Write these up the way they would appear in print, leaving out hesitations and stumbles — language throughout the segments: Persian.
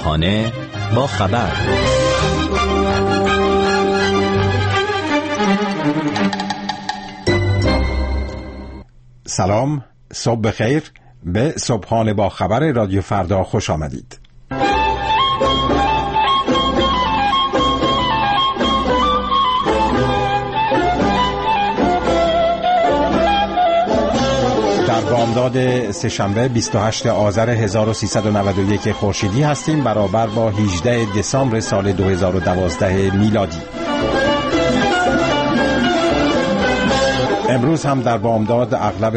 صبحانه با خبر. سلام، صبح بخیر. به صبحانه با خبر رادیو فردا خوش آمدید. بامداد سه‌شنبه 28 آذر 1391 خورشیدی هستیم، برابر با 18 دسامبر سال 2012 میلادی. امروز هم در بامداد اغلب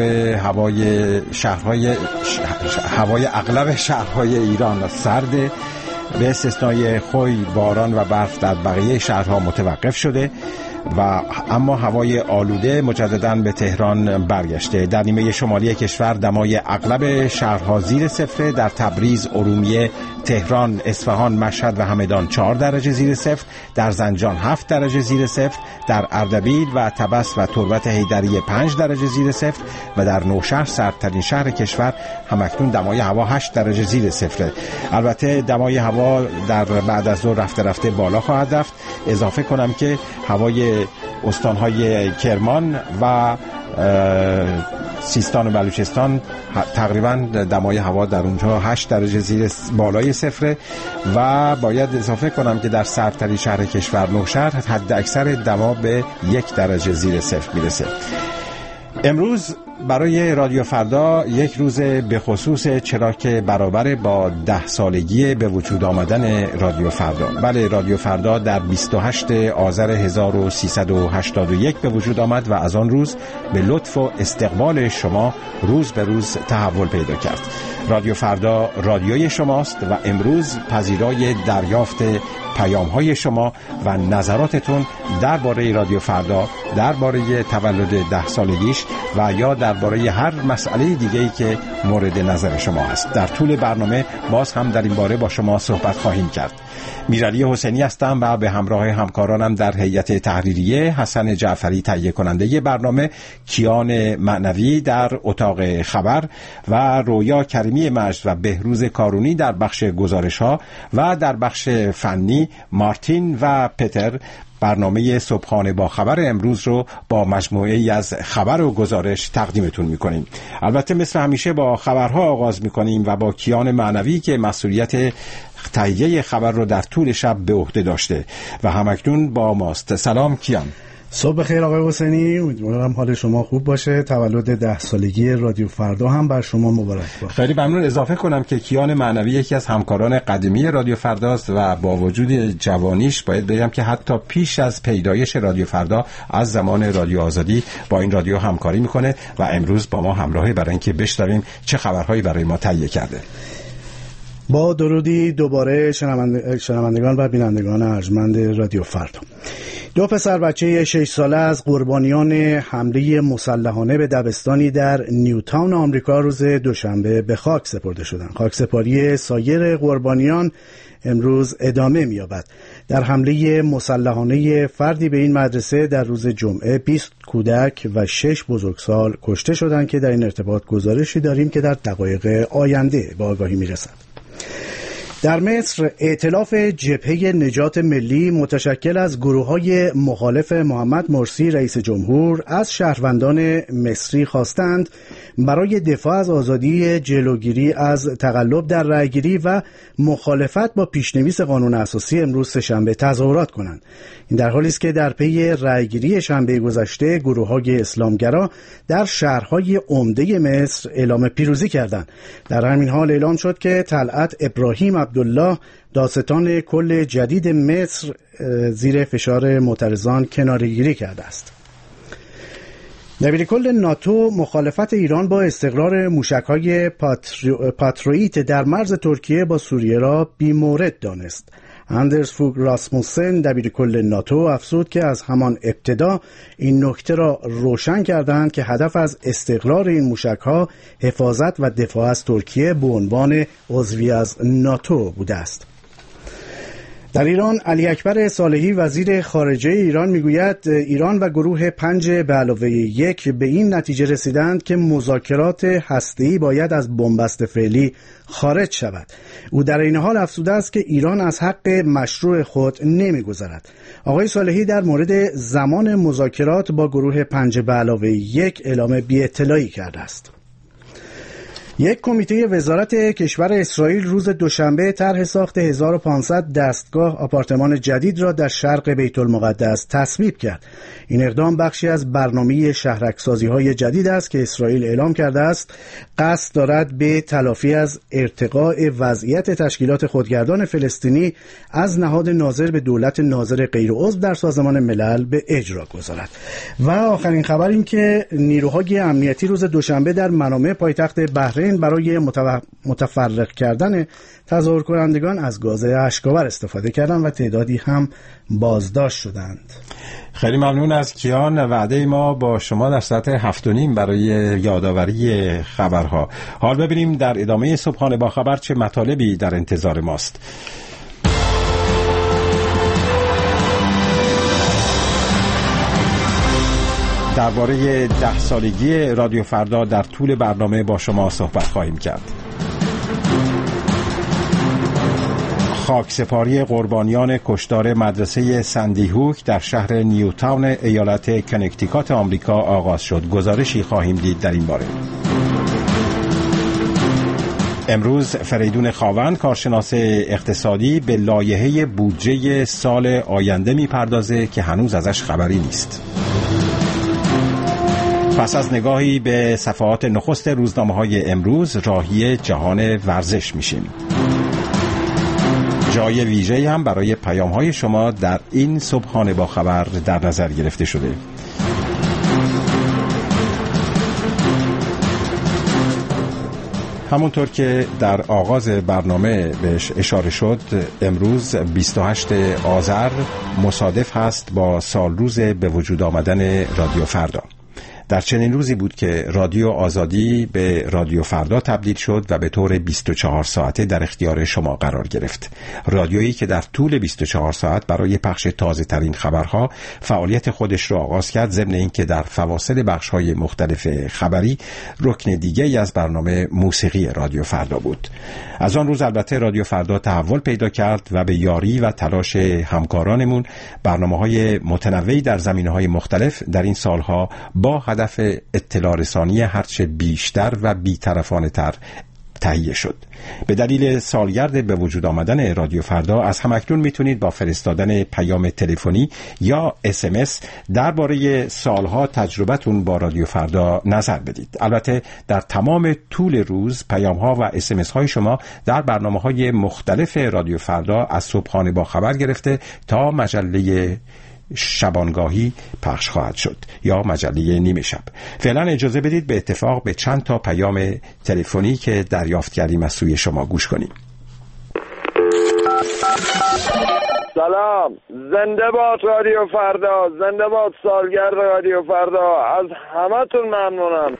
هوای اغلب شهرهای ایران سرده، به استثنای خوی باران و برف در بقیه شهرها متوقف شده و اما هوای آلوده مجدداً به تهران برگشته. در نیمه شمالی کشور دمای اغلب شهرها زیر صفر. در تبریز، ارومیه، تهران، اصفهان، مشهد و همدان 4 درجه زیر صفر، در زنجان 7 درجه زیر صفر، در اردبیل و طبس و تربت حیدریه 5 درجه زیر صفر و در نوشهر، سردترین شهر کشور، همکنون دمای هوا 8 درجه زیر صفر. البته دمای هوا در بعد از ظهر رفته بالا خواهد رفت. اضافه کنم که هوای استانهای کرمان و سیستان و بلوچستان تقریبا دمای هوا در اونجا 8 درجه زیر بالای صفر و باید اضافه کنم که در سردترین شهر کشور نوشهر حد اکثر دما به 1 درجه زیر صفر میرسه. امروز برای رادیو فردا یک روز به خصوص، چرا که برابر با 10 سالگی به وجود آمدن رادیو فردا. بله، رادیو فردا در 28 آذر 1381 به وجود آمد و از آن روز به لطف و استقبال شما روز به روز تحول پیدا کرد. رادیو فردا رادیوی شماست و امروز پذیرای دریافت پیام‌های شما و نظراتتون درباره رادیو فردا، درباره تولد 10 سالگیش و یا درباره هر مسئله دیگه‌ای که مورد نظر شما است. در طول برنامه باز هم در این باره با شما صحبت خواهیم کرد. میرعلی حسینی هستم و به همراه همکارانم در هیئت تحریریه، حسن جعفری تهیه کننده برنامه، کیان معنوی در اتاق خبر و رویا کریمی مجد و بهروز کارونی در بخش گزارش‌ها و در بخش فنی مارتین و پتر. برنامه صبحانه با خبر امروز رو با مجموعه‌ای از خبر و گزارش تقدیمتون می‌کنیم. البته مثل همیشه با خبرها آغاز می‌کنیم و با کیان معنوی که مسئولیت تهیه خبر رو در طول شب به عهده داشته و همکنون با ماست. سلام کیان. صبح بخیر آقای حسینی، امیدوارم حال شما خوب باشه. تولد 10 سالگی رادیو فردا هم بر شما مبارک باشه. خیلی ممنون. اضافه کنم که کیان معنوی یکی از همکاران قدیمی رادیو فرداست و با وجود جوانیش باید بگم که حتی پیش از پیدایش رادیو فردا از زمان رادیو آزادی با این رادیو همکاری میکنه و امروز با ما همراهه برای اینکه بشنویم چه خبرهایی برای ما تهیه کرده. با درودی دوباره شنوندگان و بینندگان ارجمند رادیو فردا. 2 پسر بچه 6 ساله از قربانیان حمله مسلحانه به دبستانی در نیوتاون آمریکا روز دوشنبه به خاک سپرده شدند. خاکسپاری سایر قربانیان امروز ادامه می‌یابد. در حمله مسلحانه فردی به این مدرسه در روز جمعه 20 کودک و 6 بزرگسال کشته شدند که در این ارتباط گزارشی داریم که در دقایق آینده به آگاهی می‌رسد. در مصر ائتلاف جبهه نجات ملی متشکل از گروه‌های مخالف محمد مرسی رئیس جمهور از شهروندان مصری خواستند برای دفاع از آزادی جلوگیری از تقلب در رأیگیری و مخالفت با پیشنویس قانون اساسی امروز سه‌شنبه تظاهرات کنند. این در حالی است که در پی رأیگیری شنبه گذشته گروه‌های اسلامگرا در شهرهای عمده مصر اعلام پیروزی کردند. در همین حال اعلام شد که طلعت ابراهیم عبدالله داستان کل جدید مصر زیر فشار معترضان کناره‌گیری کرده است. دبیرکل ناتو مخالفت ایران با استقرار موشک‌های پاتریوت در مرز ترکیه با سوریه را بی‌مورد دانست. اندرس فوگ راسموسن دبیرکل ناتو افزود که از همان ابتدا این نکته را روشن کردند که هدف از استقرار این موشک‌ها حفاظت و دفاع از ترکیه به عنوان عضوی از ناتو بوده است. در ایران علی اکبر صالحی وزیر خارجه ایران میگوید ایران و گروه 5+1 به این نتیجه رسیدند که مذاکرات هسته‌ای باید از بنبست فعلی خارج شود. او در این حال افزوده است که ایران از حق مشروع خود نمیگذرد. آقای صالحی در مورد زمان مذاکرات با گروه 5+1 اعلام بی‌اطلاعی کرده است. یک کمیته وزارت کشور اسرائیل روز دوشنبه طرح ساخت 1500 دستگاه آپارتمان جدید را در شرق بیت المقدس تصویب کرد. این اقدام بخشی از برنامه شهرک‌سازی‌های جدید است که اسرائیل اعلام کرده است قصد دارد به تلافی از ارتقاء وضعیت تشکیلات خودگردان فلسطینی از نهاد ناظر به دولت ناظر غیرعضو در سازمان ملل به اجرا گذارد. و آخرین خبر این که نیروهای امنیتی روز دوشنبه در منامه پایتخت بحرین برای متفرق کردن تظاهر کنندگان از گاز اشک‌آور استفاده کردند و تعدادی هم بازداشت شدند. خیلی ممنون از کیان. وعده ما با شما در ساعت 7:30 برای یادآوری خبرها. حال ببینیم در ادامه صبحانه با خبر چه مطالبی در انتظار ماست. درباره 10 سالگی رادیو فردا در طول برنامه با شما صحبت خواهیم کرد. خاکسپاری قربانیان کشتار مدرسه سندی هوک در شهر نیوتاون ایالت کنکتیکات آمریکا آغاز شد. گزارشی خواهیم دید در این باره. امروز فریدون خاوند کارشناس اقتصادی به لایحه بودجه سال آینده میپردازه که هنوز ازش خبری نیست. پس از نگاهی به صفحات نخست روزنامه‌های امروز راهی جهان ورزش میشیم. جای ویژه‌ای هم برای پیام‌های شما در این صبحانه با خبر در نظر گرفته شده. همونطور که در آغاز برنامه بهش اشاره شد، امروز 28 آذر مصادف هست با سالروز به وجود آمدن رادیو فردا. در چنین روزی بود که رادیو آزادی به رادیو فردا تبدیل شد و به طور 24 ساعته در اختیار شما قرار گرفت. رادیویی که در طول 24 ساعت برای پخش تازه ترین خبرها فعالیت خودش را آغاز کرد، ضمن اینکه در فواصل بخش‌های مختلف خبری رکن دیگه‌ای از برنامه موسیقی رادیو فردا بود. از آن روز البته رادیو فردا تحول پیدا کرد و به یاری و تلاش همکارانمون برنامه‌های متنوعی در زمینه‌های مختلف در این سالها با هدف اطلاع رسانی هرچه بیشتر و بی‌طرفانه‌تر تهیه شد. به دلیل سالگرد به وجود آمدن رادیو فردا از همکنون میتونید با فرستادن پیام تلفنی یا SMS درباره سالها تجربتون با رادیو فردا نظر بدید. البته در تمام طول روز پیام‌ها و SMS های شما در برنامه‌های مختلف رادیو فردا از صبحانه با خبر گرفته تا مجله شبانگاهی پخش خواهد شد یا مجله نیمه شب. فعلا اجازه بدید به اتفاق به چند تا پیام تلفنی که دریافت کردیم از سوی شما گوش کنیم. سلام، زنده باد رادیو فردا، زنده باد سالگرد رادیو فردا. از همتون ممنونم.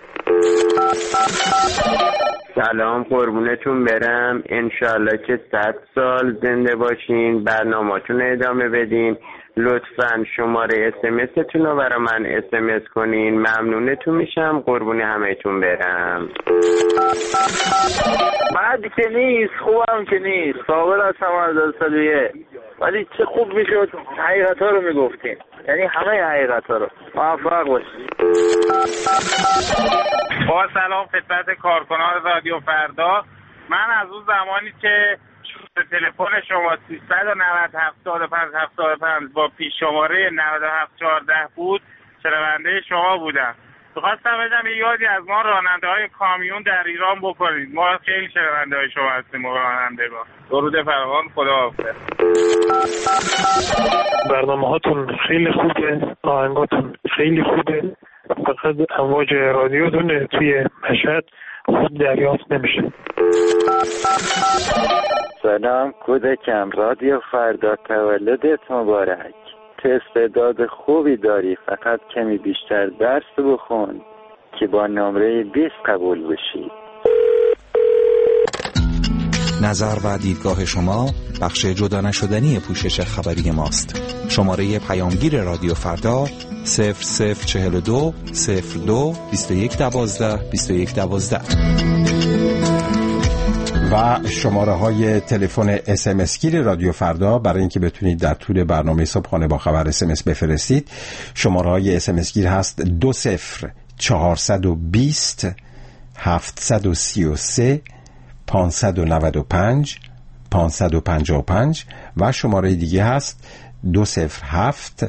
سلام، قربونتون برم. انشالله که 100 سال زنده باشین، برنامه‌تون ادامه بدین. لطفاً شماره SMS‌تون رو برای من SMS کنین، ممنونتون میشم. قربون همه‌تون برم. بعد که نیست، خوبم که نیست، صابر از همه سالیه، ولی چه خوب میشد حقیقت‌ها رو میگفتین، یعنی همه حقیقت‌ها رو. موفق باشید. با سلام خدمت کارکنان رادیو فردا. من از اون زمانی که تلفن شما 390-75-75 با پیش شماره 9714 بود شنونده شما بودم. می‌خواستم بگم یه یادی از ما راننده‌های کامیون در ایران بکنید. ما خیلی شنونده های شما هستیم رانندگان. درود فراوان، خداحافظ. برنامه‌هاتون خیلی خوبه، آهنگاتون خیلی خوبه، فقط امواج رادیوتون توی مشهد خوب دریافت نمیشه. سلام کودکم، رادیو فردا تولدت مبارک. استعداد خوبی داری، فقط کمی بیشتر درس بخون که با نمره 20 قبول بشی. نظر و دیدگاه شما بخش جدا نشدنی پوشش خبری ماست. شماره پیامگیر رادیو فردا 0042 02 2112 2112 و شماره های تلفن SMS گیر رادیو فردا برای اینکه بتونید در طول برنامه صبحانه با خبر SMS بفرستید. شماره های SMS گیر هست 20 420 733 595 555 و شماره دیگه هست 207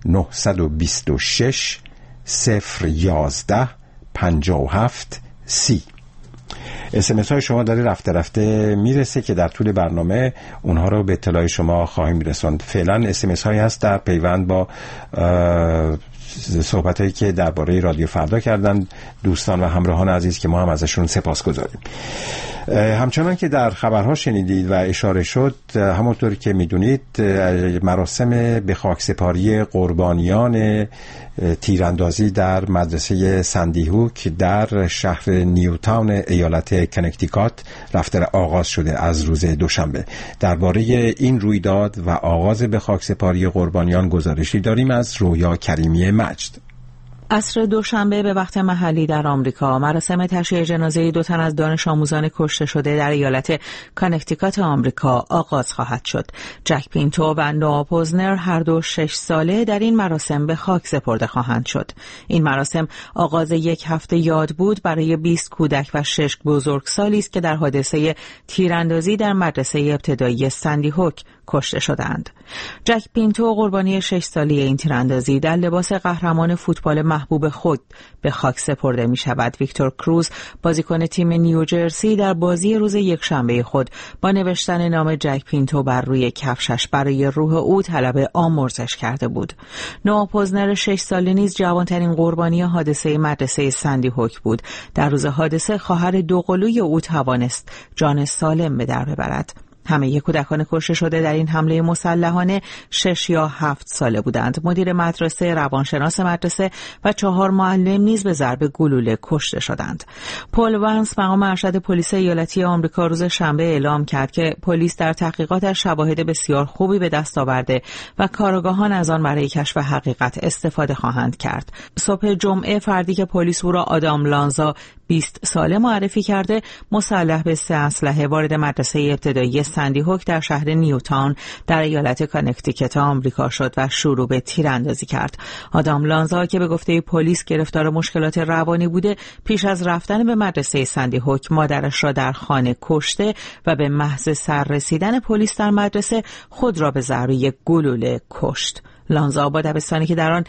926 011 57 30. SMS های شما داره رفته رفته میرسه که در طول برنامه اونها رو به اطلاع شما خواهیم رسوند. فعلا SMS هایی هست در پیوند با صحبت هایی که درباره رادیو فردا کردن دوستان و همراهان عزیز که ما هم ازشون سپاسگزاریم. همچنان که در خبرها شنیدید و اشاره شد، همونطور که میدونید مراسم به خاکسپاری قربانیان تیراندازی در مدرسه سندی هوک در شهر نیوتاون ایالت کنکتیکات رفته آغاز شده از روز دوشنبه. درباره این رویداد و آغاز به خاکسپاری قربانیان گزارشی داریم از رویا کریمی مجد. عصر دوشنبه به وقت محلی در آمریکا مراسم تشییع جنازه 2 تن از دانش آموزان کشته شده در ایالت کانکتیکات آمریکا آغاز خواهد شد. جک پینتو و نوآ پوزنر هر دو 6 ساله در این مراسم به خاک سپرده خواهند شد. این مراسم آغاز یک هفته یاد بود برای 20 کودک و 6 بزرگسالی است که در حادثه تیراندازی در مدرسه ابتدایی سندی هوک کشته شدند. جک پینتو قربانی 6 ساله این تیراندازی در لباس قهرمان فوتبال محبوب خود به خاک سپرده می شود. ویکتور کروز بازیکن تیم نیوجرسی در بازی روز یکشنبه خود با نوشتن نام جک پینتو بر روی کفشش برای روح او طلب آمرزش کرده بود. نوآ پوزنر 6 ساله نیز جوانترین قربانی حادثه مدرسه سندی هوک بود. در روز حادثه خواهر دوقلوی او توانست جان سالم به در ببرد. همه کودکان کشته شده در این حمله مسلحانه 6 یا 7 ساله بودند. مدیر مدرسه، روانشناس مدرسه و 4 معلم نیز به ضرب گلوله کشته شدند. پل وانس، مقام ارشد پلیس ایالتی آمریکا، روز شنبه اعلام کرد که پلیس در تحقیقاتش شواهد بسیار خوبی به دست آورده و کارآگاهان از آن برای کشف حقیقت استفاده خواهند کرد. صبح جمعه فردی که پلیس او را آدام لانزا 20 ساله معرفی کرده، مسلح به 3 اسلحه وارد مدرسه ابتدایی سندی هوک در شهر نیوتاون در ایالت کانکتیکت آمریکا شد و شروع به تیراندازی کرد. آدام لانزا که به گفته پلیس گرفتار مشکلات روانی بوده، پیش از رفتن به مدرسه سندی هوک مادرش را در خانه کشته و به محض سر رسیدن پلیس در مدرسه خود را به ضربه گلوله کشت. لانزا با دبستانی که در آن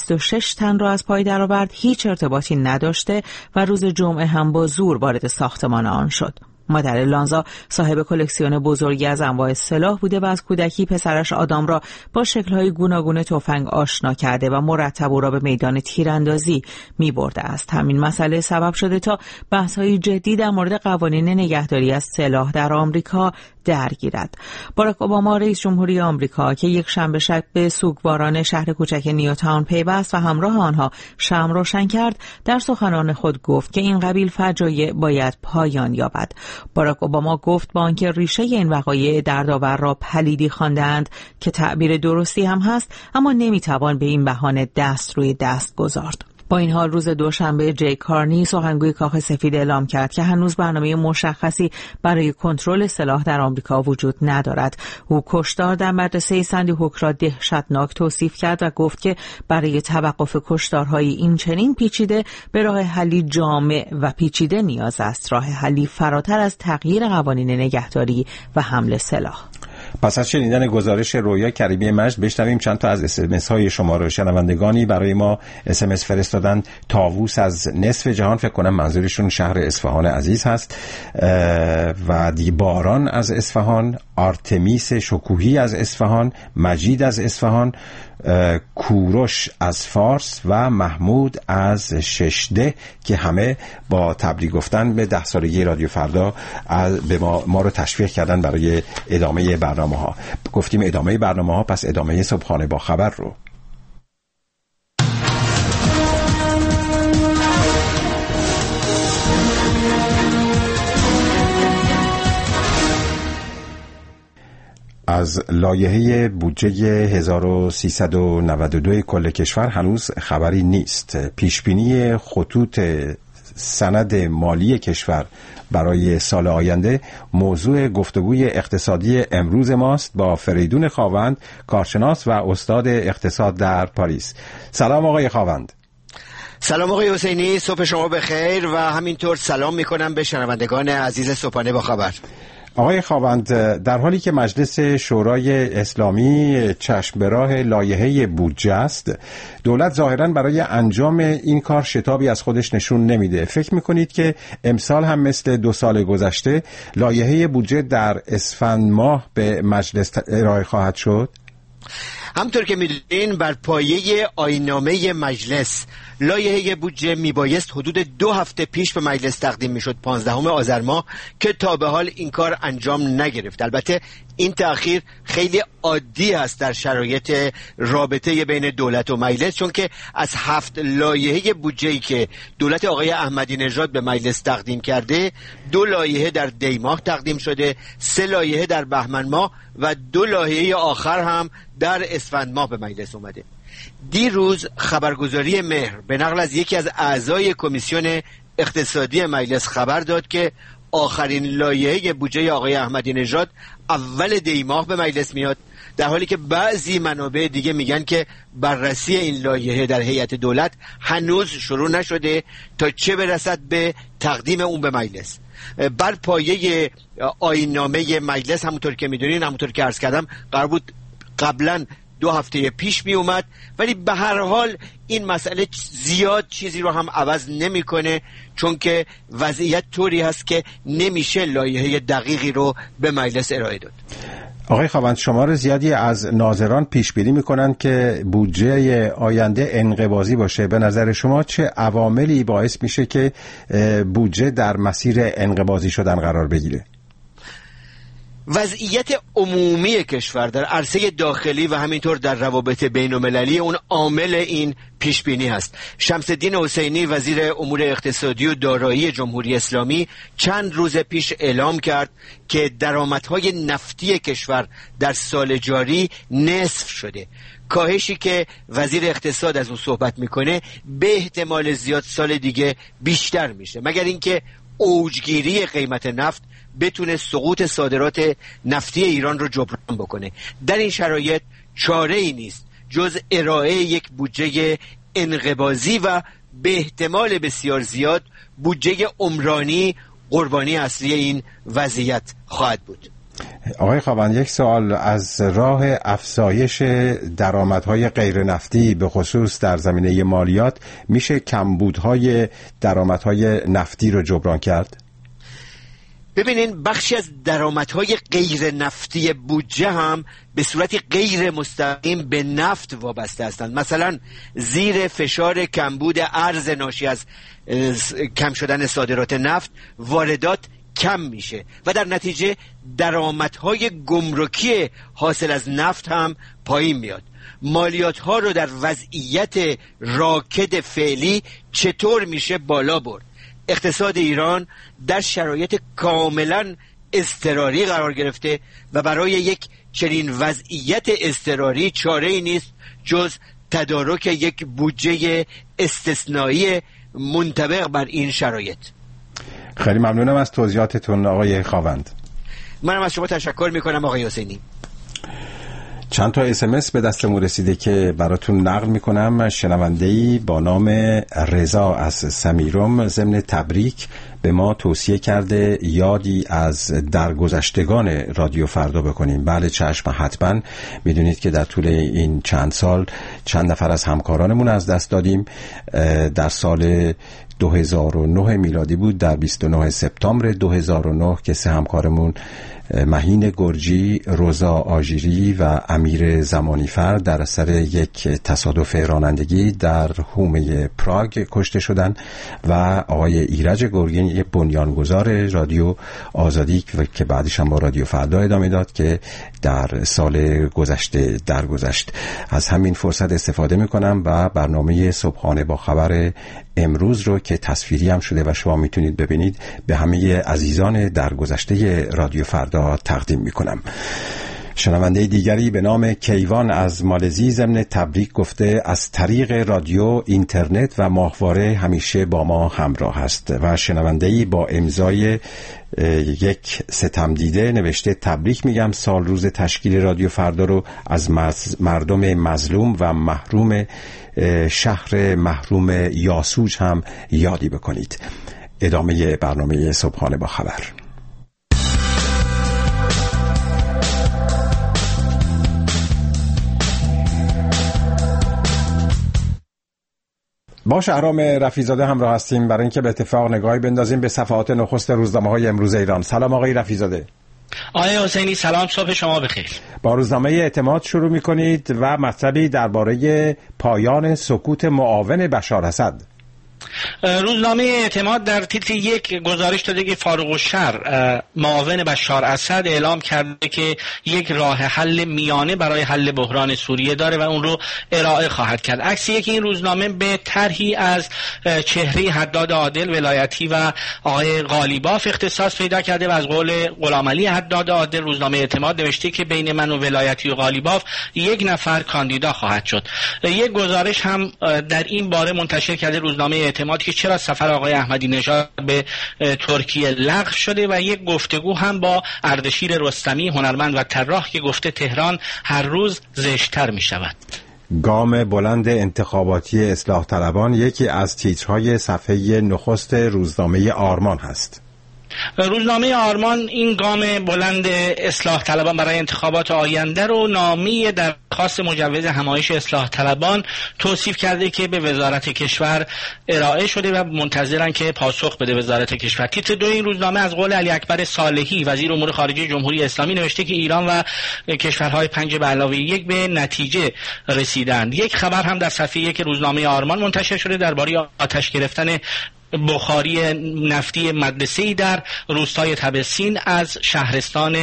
26 تن را از پای درآورد هیچ ارتباطی نداشته و روز جمعه هم با زور وارد ساختمان آن شد. مادر لانزا صاحب کلکسیون بزرگی از انواع سلاح بوده و از کودکی پسرش آدام را با شکل‌های گوناگون تفنگ آشنا کرده و مرتب او را به میدان تیراندازی می‌برده است. همین مسئله سبب شده تا بحث‌های جدی در مورد قوانین نگهداری از سلاح در آمریکا درگیرد. باراک اوباما رئیس جمهوری آمریکا که یک شنبه شب به سوگواران شهر کوچک نیوتاون پیوست و همراه آنها شمع روشن کرد، در سخنان خود گفت که این قبیل فجایع باید پایان یابد. باراک اوباما گفت با آنکه ریشه این وقایع دردآور را پلیدی خواندند که تعبیر درستی هم هست، اما نمیتوان به این بهانه دست روی دست گذارد. با این حال روز دوشنبه جی کارنی، سخنگوی کاخ سفید، اعلام کرد که هنوز برنامه مشخصی برای کنترل سلاح در آمریکا وجود ندارد. او کشتار در مدرسه سندی هوک را دهشتناک توصیف کرد و گفت که برای توقف کشتارهای این چنین پیچیده به راه حلی جامع و پیچیده نیاز است، راه حلی فراتر از تغییر قوانین نگهداری و حمل سلاح. پس از شنیدن گزارش رویا کریمی مجد بشنویم چند تا از اسمس های شما رو. شنوندگانی برای ما اسمس فرستادن. طاووس از نصف جهان، فکر کنم منظورشون شهر اصفهان عزیز هست، و باران از اصفهان، آرتمیس شکوهی از اصفهان، مجید از اصفهان، کوروش از فارس و محمود از ششده که همه با تبریک گفتن به 10 سالگی رادیو فردا به ما رو تشویق کردن برای ادامه برنامه ها. گفتیم ادامه برنامه ها، پس ادامه صبحانه با خبر رو. از لایحه بودجه 1392 کل کشور هنوز خبری نیست. پیشبینی خطوط سند مالی کشور برای سال آینده موضوع گفتگوی اقتصادی امروز ماست با فریدون خاوند، کارشناس و استاد اقتصاد در پاریس. سلام آقای خاوند. سلام آقای حسینی، صبح شما بخیر و همینطور سلام میکنم به شنوندگان عزیز صبحانه با خبر. آقای خاوند، در حالی که مجلس شورای اسلامی چشم به راه لایحه بودجه است، دولت ظاهراً برای انجام این کار شتابی از خودش نشون نمیده. فکر میکنید که امسال هم مثل 2 سال گذشته لایحه بودجه در اسفند ماه به مجلس ارائه خواهد شد؟ همطور که میدونین بر پایه آیین‌نامه مجلس لایحه بودجه میبایست حدود 2 هفته پیش به مجلس تقدیم میشد، 15 آذر ماه، که تا به حال این کار انجام نگرفت. البته این تأخیر خیلی عادی است در شرایط رابطه بین دولت و مجلس، چون که از 7 لایحه بودجه‌ای که دولت آقای احمدی نژاد به مجلس تقدیم کرده، 2 لایحه در دی ماه تقدیم شده، 3 لایحه در بهمن ماه و 2 لایحه آخر هم در اسفند ماه به مجلس اومده. دیروز خبرگزاری مهر به نقل از یکی از اعضای کمیسیون اقتصادی مجلس خبر داد که آخرین لایحه بودجه آقای احمدی نژاد اول دی ماه به مجلس میاد، در حالی که بعضی منابع دیگه میگن که بررسی این لایحه در هیئت دولت هنوز شروع نشده تا چه برسد به تقدیم اون به مجلس. بر پایه آیین‌نامه مجلس همونطور که میدونین، همونطور که عرض کردم، قرار بود قبلا 2 هفته پیش می اومد، ولی به هر حال این مسئله زیاد چیزی رو هم عوض نمیکنه، چون که وضعیت طوری هست که نمیشه لایحه دقیقی رو به مجلس ارائه داد. آقای خاوند، شمار زیادی از ناظران پیش بینی میکنن که بودجه آینده انقباضی باشه. به نظر شما چه عواملی باعث میشه که بودجه در مسیر انقباضی شدن قرار بگیره؟ وضعیت عمومی کشور در عرصه داخلی و همینطور در روابط بین المللی اون عامل این پیش بینی هست. شمس الدین حسینی وزیر امور اقتصادی و دارایی جمهوری اسلامی چند روز پیش اعلام کرد که درآمدهای نفتی کشور در سال جاری نصف شده. کاهشی که وزیر اقتصاد از اون صحبت میکنه به احتمال زیاد سال دیگه بیشتر میشه، مگر اینکه اوجگیری قیمت نفت بتونه سقوط صادرات نفتی ایران رو جبران بکنه. در این شرایط چاره ای نیست جز ارائه یک بودجه انقباضی و به احتمال بسیار زیاد بودجه عمرانی قربانی اصلی این وضعیت خواهد بود. آقای خاوند، یک سوال از راه افزایش درآمدهای غیر نفتی به خصوص در زمینه مالیات میشه کمبودهای درآمدهای نفتی رو جبران کرد؟ ببینین، بخشی از درآمدهای غیر نفتی بودجه هم به صورت غیر مستقیم به نفت وابسته هستند. مثلا زیر فشار کمبود ارز ناشی از کم شدن صادرات نفت، واردات کم میشه و در نتیجه درآمدهای گمرکی حاصل از نفت هم پایین میاد. مالیات ها رو در وضعیت راکد فعلی چطور میشه بالا برد؟ اقتصاد ایران در شرایط کاملا اضطراری قرار گرفته و برای یک چنین وضعیت اضطراری چاره‌ای نیست جز تدارک یک بودجه استثنایی منطبق بر این شرایط. خیلی ممنونم از توضیحاتتون آقای خاوند. منم از شما تشکر میکنم آقای حسینی. چند تا SMS به دستمون رسیده که براتون نقل میکنم. شنونده‌ای با نام رضا از سمیرم ضمن تبریک به ما توصیه کرده یادی از درگذشتگان رادیو فردا بکنیم. بله چشم، حتما. میدونید که در طول این چند سال چند نفر از همکارانمون از دست دادیم. در سال 2009 میلادی بود، در 29 سپتامبر 2009 که 3 همکارمون مهین گرجی، روزا آژیری و امیر زمانیفر در اثر یک تصادف رانندگی در حومه پراگ کشته شدند و آقای ایرج گرگین بنیانگذار رادیو آزادی که بعدش هم با رادیو فردا ادامه داد که در سال گذشته درگذشت. از همین فرصت استفاده میکنم و برنامه صبحانه با خبر امروز رو که تصویری هم شده و شما میتونید ببینید به همه عزیزان درگذشته رادیو فردا تقدیم میکنم. شنونده دیگری به نام کیوان از مالزی ضمن تبریک گفته از طریق رادیو، اینترنت و ماهواره همیشه با ما همراه است. و شنونده‌ای با امضای یک ستمدیده نوشته تبریک میگم سال روز تشکیل رادیو فردا رو از مردم مظلوم و محروم شهر محروم یاسوج هم یادی بکنید. ادامه برنامه صبحانه با خبر. با شهرام رفیزاده همراه هستیم برای اینکه به اتفاق نگاهی بندازیم به صفحات نخست روزنامه‌های امروز ایران. سلام آقای رفیزاده. آقای حسینی سلام، صبح شما بخیر. با روزنامه اعتماد شروع می‌کنید و مطلبی درباره پایان سکوت معاون بشار اسد. روزنامه اعتماد در تیتر یک گزارش داده که فاروق الشر معاون بشار اسد اعلام کرده که یک راه حل میانه برای حل بحران سوریه داره و اون رو ارائه خواهد کرد. عکس یک این روزنامه به طرحی از چهره حداد عادل ولایتی و آقای قالیباف اختصاص پیدا کرده و از قول غلامعلی حداد عادل روزنامه اعتماد نوشته که بین من و ولایتی و قالیباف یک نفر کاندیدا خواهد شد. یک گزارش هم در این باره منتشر کرده روزنامه اعتماد که چرا سفر آقای احمدی نژاد به ترکیه لغو شده و یک گفتگو هم با اردشیر رستمی هنرمند و طراح که گفته تهران هر روز زشت‌تر می شود. گام بلند انتخاباتی اصلاح طلبان یکی از تیترهای صفحه نخست روزنامه آرمان هست. روزنامه آرمان این گام بلند اصلاح طلبان برای انتخابات آینده رو نامه درخواست مجوز همایش اصلاح طلبان توصیف کرده که به وزارت کشور ارائه شده و منتظرن که پاسخ بده وزارت کشور. تیتر 2 این روزنامه از قول علی اکبر صالحی وزیر امور خارجه جمهوری اسلامی نوشته که ایران و کشورهای 5+1 به نتیجه رسیدند. یک خبر هم در صفحه 1 روزنامه آرمان منتشر شده درباره آتش گرفتن بخاری نفتی مدرسه‌ای در روستای تبسین از شهرستان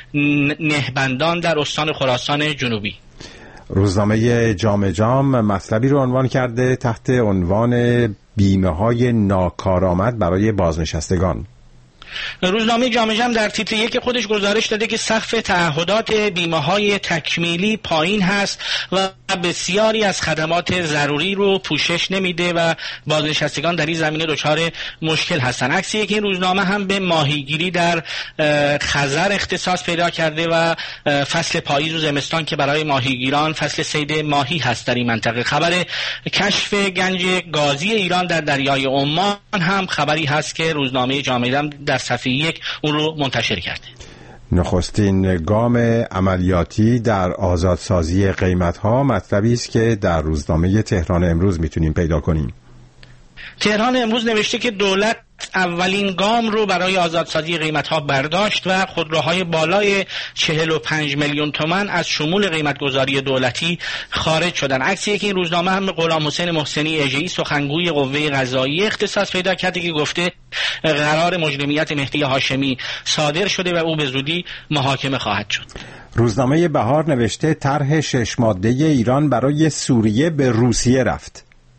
نهبندان در استان خراسان جنوبی. روزنامه جام مطلبی رو عنوان کرده تحت عنوان بیمه‌های ناکارآمد برای بازنشستگان. روزنامه جام در تیتر 1 خودش گزارش داده که سقف تعهدات بیمه‌های تکمیلی پایین هست و بسیاری از خدمات ضروری رو پوشش نمیده و بازنشستگان در این زمینه دچار مشکل هستن. عکس یک این روزنامه هم به ماهیگیری در خزر اختصاص پیدا کرده و فصل پاییز و زمستان که برای ماهیگیران فصل صید ماهی هست در این منطقه. خبر کشف گنج گازی ایران در دریای عمان هم خبری هست که روزنامه جام در صفحه 1 اون رو منتشر کرده. نخستین گام عملیاتی در آزادسازی قیمت‌ها مطلبی است که در روزنامه تهران امروز میتونیم پیدا کنیم. تهران امروز نوشته که دولت اولین گام رو برای آزادسازی قیمت‌ها برداشت و خودروهای بالای 45 میلیون تومان از شمول قیمت‌گذاری دولتی خارج شدن. عکس یک این روزنامه هم به غلام حسین محسنی اژه‌ای سخنگوی قوه قضاییه اختصاص پیدا کرده که گفته قرار مجرمیت مهدی هاشمی صادر شده و او به زودی محاکمه خواهد شد. روزنامه بهار نوشته طرح 6 ماده ایران برای سوریه به روسیه رفت.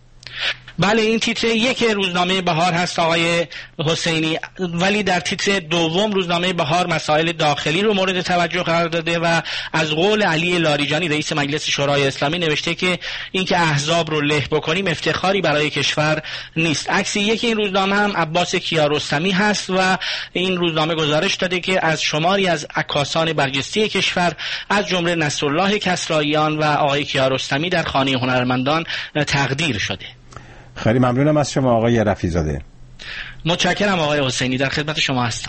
بله این تیتر 1 روزنامه بهار هست آقای حسینی، ولی در تیتر 2 روزنامه بهار مسائل داخلی رو مورد توجه قرار داده و از قول علی لاریجانی رئیس مجلس شورای اسلامی نوشته که اینکه احزاب رو له بکنیم افتخاری برای کشور نیست. عکس یک این روزنامه هم عباس کیارستمی هست و این روزنامه گزارش داده که از شماری از عکاسان برجسته کشور از جمله نصرالله کسراییان و آقای کیارستمی در خانه هنرمندان تقدیر شده. خیلی ممنونم از شما آقای رفیزاده. متشکرم آقای حسینی، در خدمت شما هستم.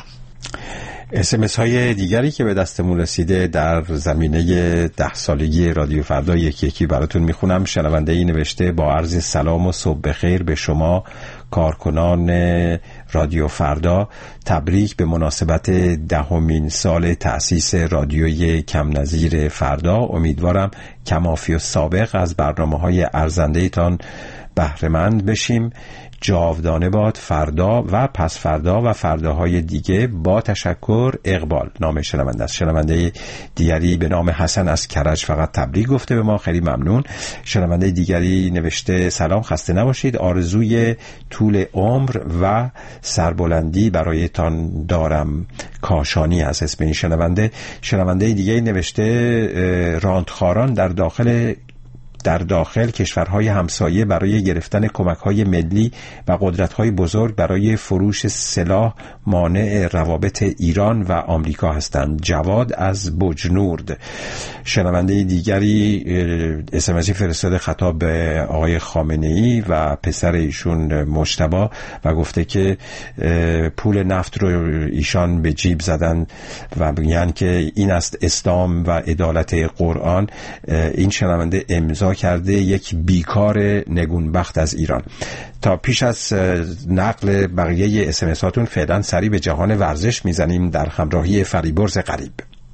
SMS های دیگری که به دستمون رسیده در زمینه 10 سالگی رادیو فردا یکی یکی براتون میخونم. شنونده ای نوشته با عرض سلام و صبح بخیر به شما کارکنان رادیو فردا، تبریک به مناسبت 10مین سال تأسیس رادیوی کم نظیر فردا. امیدوارم کمافی و سابق از برنامه‌های ارزنده‌تان بهره‌مند بشیم. جاودانه باد فردا و پس فردا و فرداهای دیگه. با تشکر. اقبال نام شنونده است. شنونده دیگری به نام حسن از کرج فقط تبریک گفته به ما، خیلی ممنون. شنونده دیگری نوشته سلام، خسته نباشید، آرزوی طول عمر و سربلندی برایتان دارم. کاشانی از اسم این شنونده دیگری نوشته راندخاران در داخل کشورهای همسایه برای گرفتن کمک‌های ملی و قدرت‌های بزرگ برای فروش سلاح مانع روابط ایران و آمریکا هستند. جواد از بجنورد. شنونده دیگری اسمسی فرستاده خطاب به آقای خامنه‌ای و پسر ایشون مجتبی و گفته که پول نفت رو ایشان به جیب زدن و میگن که این است اسلام و عدالت قرآن. این شنونده امضا کرده یک بیکار نگونبخت از ایران. تا پیش از نقل بقیه اسمس هاتون فعلا سری به جهان ورزش میزنیم در همراهی فریبرز غریب.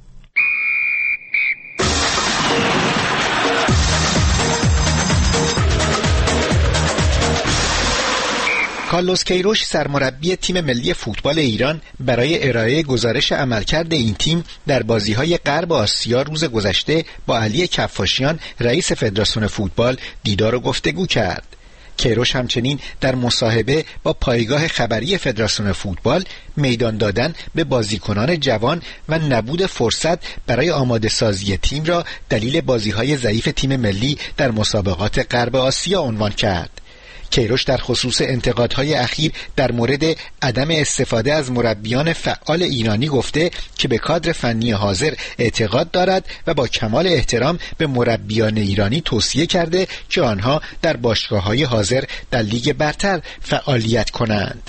کارلوس کیروش سرمربی تیم ملی فوتبال ایران برای ارائه گزارش عملکرد این تیم در بازی‌های غرب آسیا روز گذشته با علی کفاشیان رئیس فدراسیون فوتبال دیدار و گفتگو کرد. کیروش همچنین در مصاحبه با پایگاه خبری فدراسیون فوتبال میدان دادن به بازیکنان جوان و نبود فرصت برای آماده سازی تیم را دلیل بازی‌های ضعیف تیم ملی در مسابقات غرب آسیا عنوان کرد. کیروش در خصوص انتقادهای اخیر در مورد عدم استفاده از مربیان فعال ایرانی گفته که به کادر فنی حاضر اعتقاد دارد و با کمال احترام به مربیان ایرانی توصیه کرده که آنها در باشگاه‌های حاضر در لیگ برتر فعالیت کنند.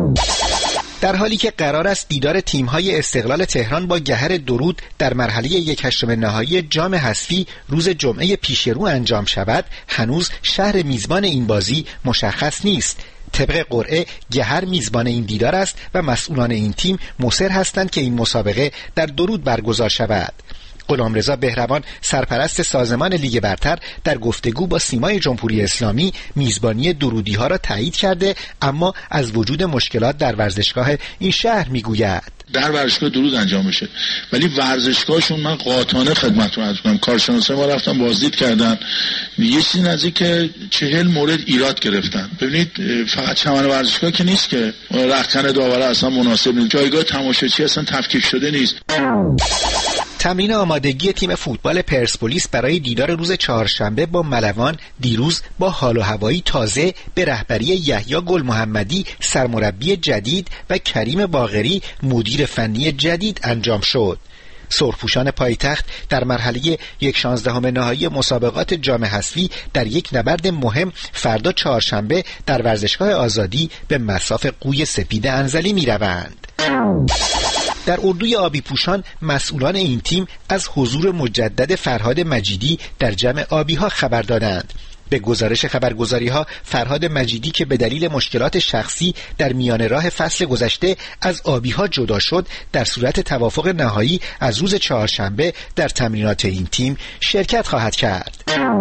در حالی که قرار است دیدار تیم‌های استقلال تهران با گهر درود در مرحله 1/8 نهایی جام حذفی روز جمعه پیشرو انجام شود، هنوز شهر میزبان این بازی مشخص نیست. طبق قرعه گهر میزبان این دیدار است و مسئولان این تیم مصر هستند که این مسابقه در درود برگزار شود. غلامرضا بهروان سرپرست سازمان لیگ برتر در گفتگو با سیمای جمهوری اسلامی میزبانی درودی‌ها را تایید کرده، اما از وجود مشکلات در ورزشگاه این شهر میگوید. در ورزشگاه درود انجام بشه، ولی ورزشگاهشون من قاطعانه خدمتتون عرض کنم کارشناسای ما رفتن بازدید کردن، یه چیزی نزدیک 40 مورد ایراد گرفتن. ببینید فقط چمن ورزشگاه که نیست که رختکن داوره اصلا مناسب نیست، جایگاه تماشاچی اصلا تفکیک شده نیست. تمرین آمادگی تیم فوتبال پرسپولیس برای دیدار روز چهارشنبه با ملوان دیروز با حال و هوایی تازه به رهبری یحیی گل محمدی سرمربی جدید و کریم باقری مدیر فنی جدید انجام شد. سرخپوشان پایتخت در مرحله 1/16 نهایی مسابقات جام حذفی در یک نبرد مهم فردا چهارشنبه در ورزشگاه آزادی به مصاف قوی سپید انزلی می‌روند. در اردوی آبی پوشان مسئولان این تیم از حضور مجدد فرهاد مجیدی در جمع آبی ها خبر دادند. به گزارش خبرگزاری ها فرهاد مجیدی که به دلیل مشکلات شخصی در میان راه فصل گذشته از آبی ها جدا شد، در صورت توافق نهایی از روز چهارشنبه در تمرینات این تیم شرکت خواهد کرد.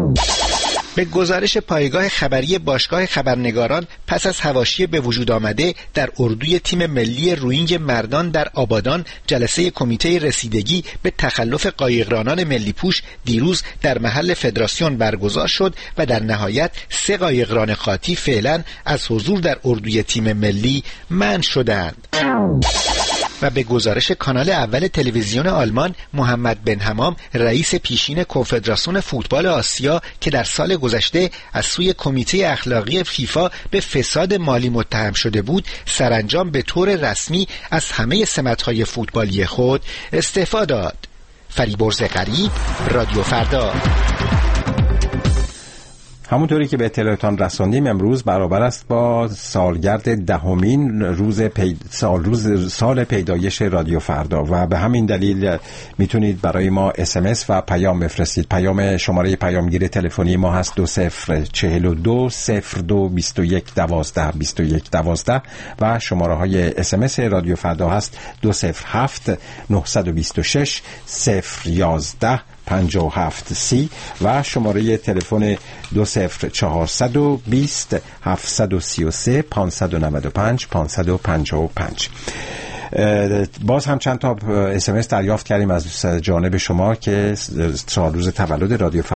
به گزارش پایگاه خبری باشگاه خبرنگاران پس از حواشی به وجود آمده در اردوی تیم ملی روینگ مردان در آبادان، جلسه کمیته رسیدگی به تخلف قایقرانان ملی پوش دیروز در محل فدراسیون برگزار شد و در نهایت 3 قایقران خاطی فعلا از حضور در اردوی تیم ملی منع شدند. و به گزارش کانال اول تلویزیون آلمان، محمد بن حمام رئیس پیشین کنفدراسیون فوتبال آسیا که در سال گذشته از سوی کمیته اخلاقی فیفا به فساد مالی متهم شده بود، سرانجام به طور رسمی از همه سمت‌های فوتبالی خود استعفا داد. فریبرز غریب، رادیو فردا. همونطوری که به اطلاعتان رساندیم امروز برابر است با سالگرد 10مین سال پیدایش رادیو فردا و به همین دلیل میتونید برای ما اسمس و پیام بفرستید. پیام شماره پیامگیر تلفنی ما هست 2042 02 21 12 21 12 و شماره های اسمس رادیو فردا هست 207 926 011 5730 و شماره تلفن 20420 733 595 555. باز هم چند تا SMS دریافت کردیم از جانب شما که روز تولد رادیو